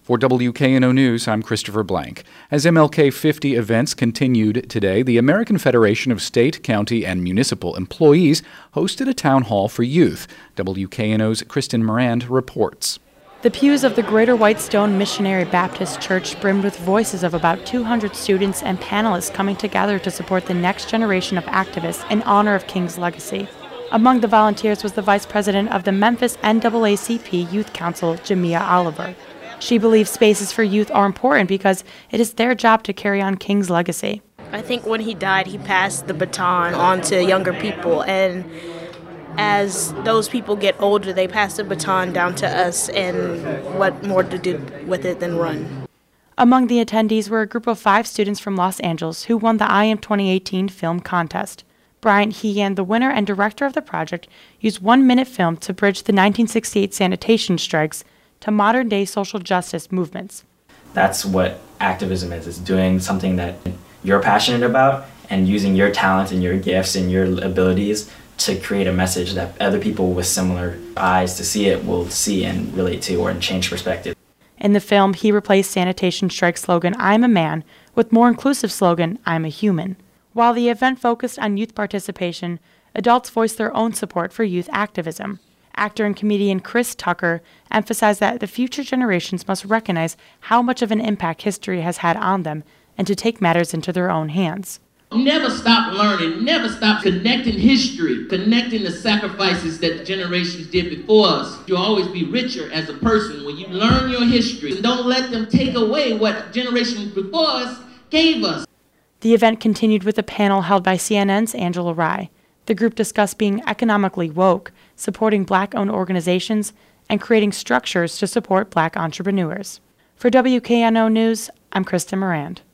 For WKNO News, I'm Christopher Blank. As MLK 50 events continued today, the American Federation of State, County, and Municipal Employees hosted a town hall for youth. WKNO's Kristen Morand reports. The pews of the Greater Whitestone Missionary Baptist Church brimmed with voices of about 200 students and panelists coming together to support the next generation of activists in honor of King's legacy. Among the volunteers was the vice president of the Memphis NAACP Youth Council, Jamia Oliver. She believes spaces for youth are important because it is their job to carry on King's legacy. I think when he died, he passed the baton on to younger people, and as those people get older, they pass the baton down to us, and what more to do with it than run. Among the attendees were a group of 5 students from Los Angeles who won the I Am 2018 film contest. Bryant Heehan, the winner and director of the project, used 1-minute film to bridge the 1968 sanitation strikes to modern-day social justice movements. That's what activism is. It's doing something that you're passionate about and using your talents and your gifts and your abilities to create a message that other people with similar eyes to see it will see and relate to or change perspective. In the film, he replaced sanitation strike slogan, "I'm a man," with more inclusive slogan, "I'm a human." While the event focused on youth participation, adults voiced their own support for youth activism. Actor and comedian Chris Tucker emphasized that the future generations must recognize how much of an impact history has had on them and to take matters into their own hands. Never stop learning, never stop connecting history, connecting the sacrifices that generations did before us. You'll always be richer as a person when you learn your history. And don't let them take away what generations before us gave us. The event continued with a panel held by CNN's Angela Rye. The group discussed being economically woke, supporting Black-owned organizations, and creating structures to support Black entrepreneurs. For WKNO News, I'm Kristen Morand.